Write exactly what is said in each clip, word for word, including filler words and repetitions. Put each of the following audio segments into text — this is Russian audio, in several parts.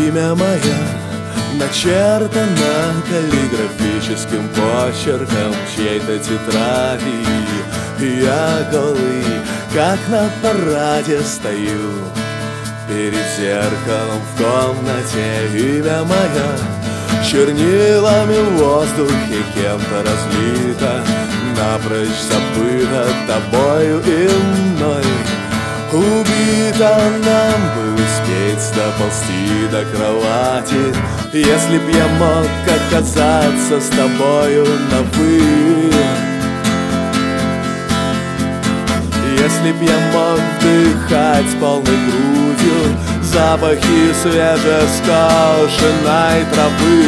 Имя мое начертано каллиграфическим почерком чьей-то тетради. Я голый, как на параде, стою перед зеркалом в комнате. Имя мое чернилами в воздухе кем-то разлито, напрочь забыто тобою и мной. Убито нам бы успеть доползти до кровати, если б я мог оказаться с тобою на «вы». Если б я мог вдыхать полной грудью запахи свежескошенной травы.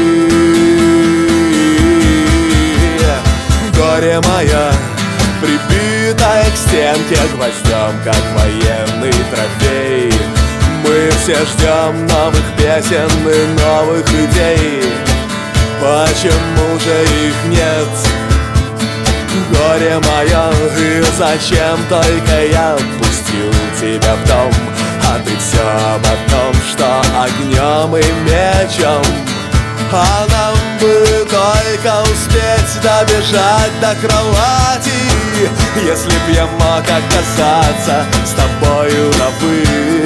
Горе мое прибитое к стенке гвоздем, как военный трофей. Мы все ждем новых песен и новых идей. Почему же их нет? Горе мое, и зачем только я пустил тебя в дом? А ты все об том, что огнем и мечом. А нам бы только успеть добежать до кровати, если б я мог оказаться с тобою на «вы».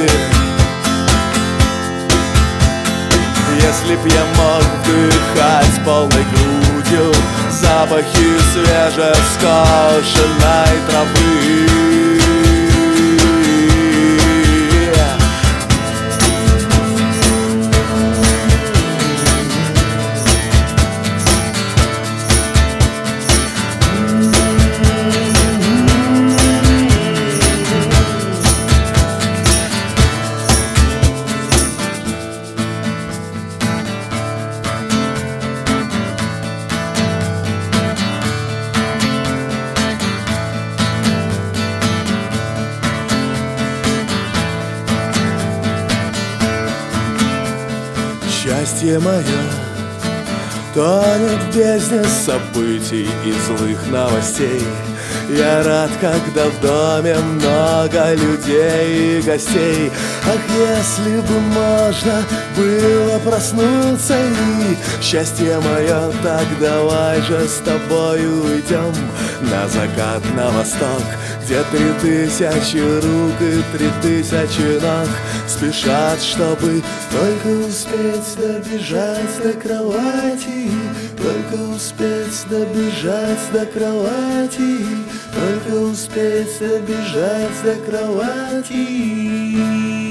Если б я мог вдыхать полной грудью запахи свежескошенной травы. Счастье мое тонет в бездне событий и злых новостей. Я рад, когда в доме много людей и гостей. Ах, если бы можно было проснуться и счастье мое, так давай же с тобою уйдем на закат, на восток, где три тысячи рук и три тысячи ног спешат, чтобы только успеть добежать до кровати, только успеть добежать до кровати, только успеть добежать до кровати.